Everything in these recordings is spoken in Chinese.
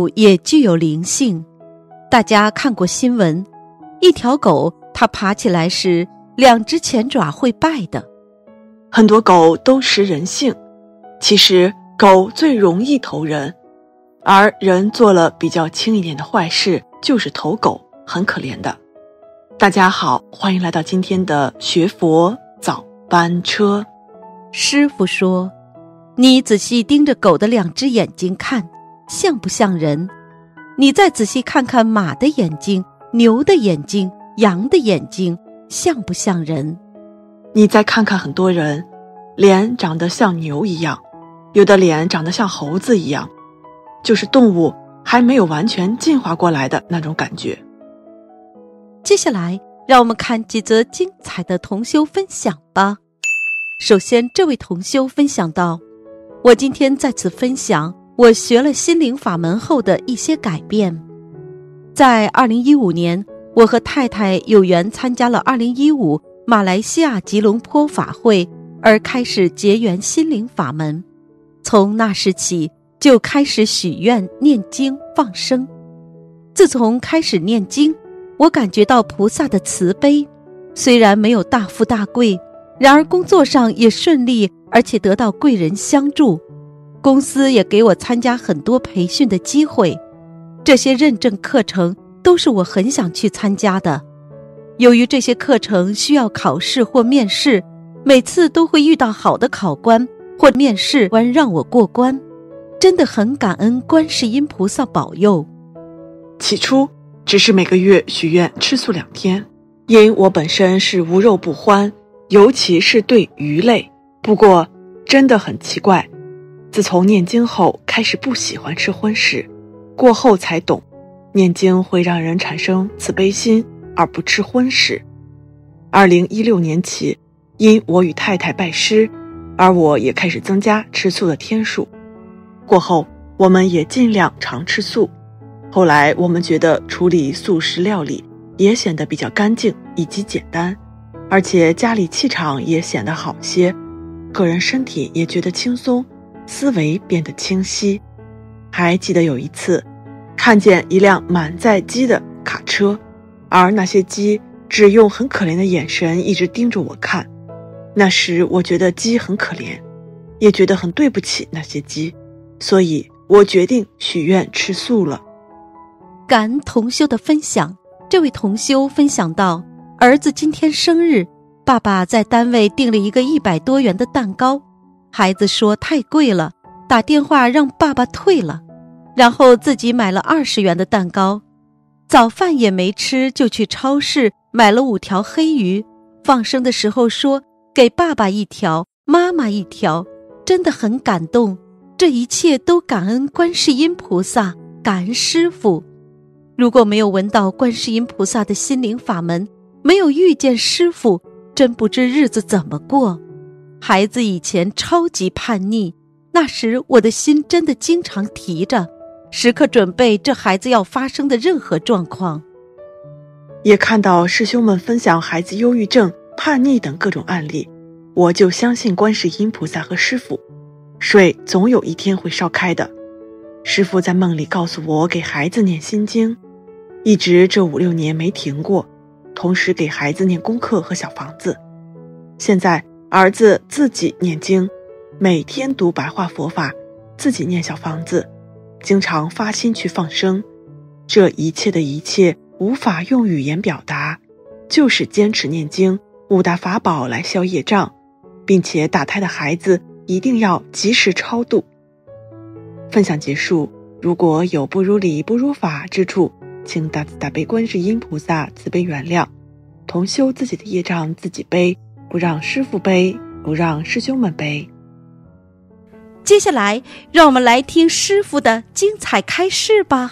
物也具有灵性。大家看过新闻，一条狗它爬起来时2只前爪会败的。 很多狗都识人性，其实狗最容易投人，而人做了比较轻一点的坏事就是投狗，很可怜的。大家好，欢迎来到今天的学佛早班车。 师父说，你仔细盯着狗的2只眼睛看，像不像人？你再仔细看看马的眼睛、牛的眼睛、羊的眼睛，像不像人？ 你再看看很多人，脸长得像牛一样，有的脸长得像猴子一样，就是动物还没有完全进化过来的那种感觉。 接下来让我们看几则精彩的同修分享吧。首先，这位同修分享到，我今天在此分享我学了心灵法门后的一些改变。在2015年，我和太太有缘参加了2015马来西亚吉隆坡法会，而开始结缘心灵法门。从那时起就开始许愿、念经、放生。自从开始念经，我感觉到菩萨的慈悲，虽然没有大富大贵，然而工作上也顺利，而且得到贵人相助。公司也给我参加很多培训的机会，这些认证课程都是我很想去参加的。由于这些课程需要考试或面试，每次都会遇到好的考官或面试官让我过关，真的很感恩观世音菩萨保佑。 起初只是每个月许愿吃素2天，因我本身是无肉不欢，尤其是对鱼类。不过真的很奇怪，自从念经后开始不喜欢吃荤食，过后才懂，念经会让人产生慈悲心，而不吃荤食。2016年起，因我与太太拜师，而我也开始增加吃素的天数。过后我们也尽量常吃素。后来我们觉得处理素食料理也显得比较干净以及简单，而且家里气场也显得好些，个人身体也觉得轻松，思维变得清晰。还记得有一次看见一辆满载鸡的卡车，而那些鸡只用很可怜的眼神一直盯着我看。那时我觉得鸡很可怜，也觉得很对不起那些鸡，所以我决定许愿吃素了。 感恩同修的分享。这位同修分享到，儿子今天生日，爸爸在单位订了一个100多元的蛋糕，孩子说太贵了，打电话让爸爸退了，然后自己买了20元的蛋糕。早饭也没吃，就去超市买了5条黑鱼，放生的时候说给爸爸1条，妈妈1条，真的很感动。这一切都感恩观世音菩萨，感恩师父。如果没有闻到观世音菩萨的心灵法门，没有遇见师父，真不知日子怎么过。孩子以前超级叛逆，那时我的心真的经常提着，时刻准备这孩子要发生的任何状况。 也看到师兄们分享孩子忧郁症、叛逆等各种案例，我就相信观世音菩萨和师父，水总有一天会烧开的。师父在梦里告诉我给孩子念心经，一直这5-6年没停过，同时给孩子念功课和小房子。现在儿子自己念经，每天读白话佛法，自己念小房子，经常发心去放生。这一切的一切无法用语言表达，就是坚持念经5大法宝来消业障，并且打胎的孩子一定要及时超度。分享结束，如果有不如理不如法之处，请大慈大悲观世音菩萨慈悲原谅。同修自己的业障自己背，不让师父背，不让师兄们背。 接下来让我们来听师父的精彩开示吧。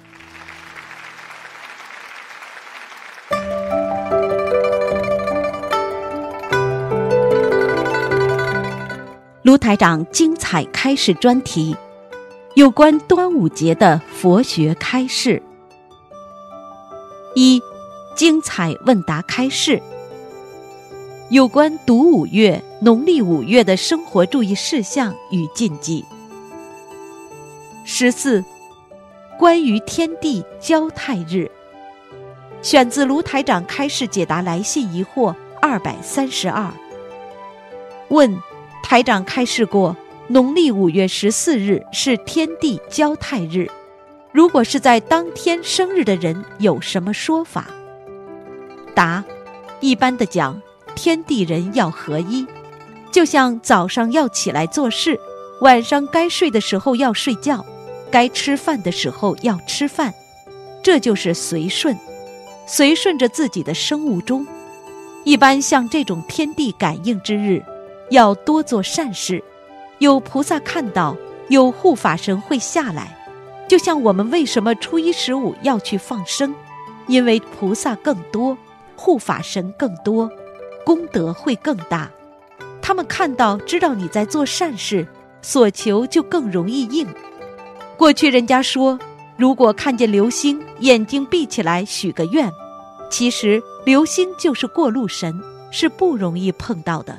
卢台长精彩开示专题，有关端午节的佛学开示。1. 精彩问答开示，有关读5月农历5月的生活注意事项与禁忌。14. 关于天地交泰日，选自卢台长开示解答来信疑惑232。问：台长开示过农历5月14日是天地交泰日，如果是在当天生日的人有什么说法？答：一般的讲，天地人要合一，就像早上要起来做事，晚上该睡的时候要睡觉，该吃饭的时候要吃饭，这就是随顺，随顺着自己的生物钟。一般像这种天地感应之日，要多做善事，有菩萨看到，有护法神会下来。就像我们为什么初一十五要去放生，因为菩萨更多，护法神更多，功德会更大。他们看到知道你在做善事，所求就更容易应。过去人家说，如果看见流星，眼睛闭起来许个愿，其实流星就是过路神，是不容易碰到的。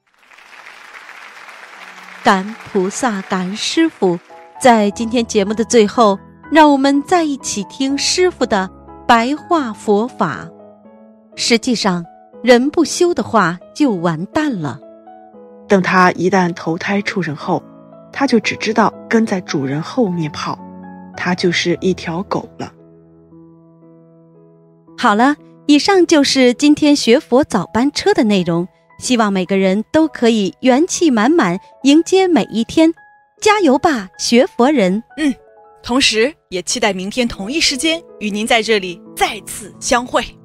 感恩菩萨，感恩师父。在今天节目的最后，让我们再一起听师父的白话佛法。实际上，人不修的话就完蛋了。 等他一旦投胎畜生后，他就只知道跟在主人后面跑，他就是一条狗了。 好了，以上就是今天学佛早班车的内容，希望每个人都可以元气满满迎接每一天，加油吧，学佛人！ 同时也期待明天同一时间与您在这里再次相会。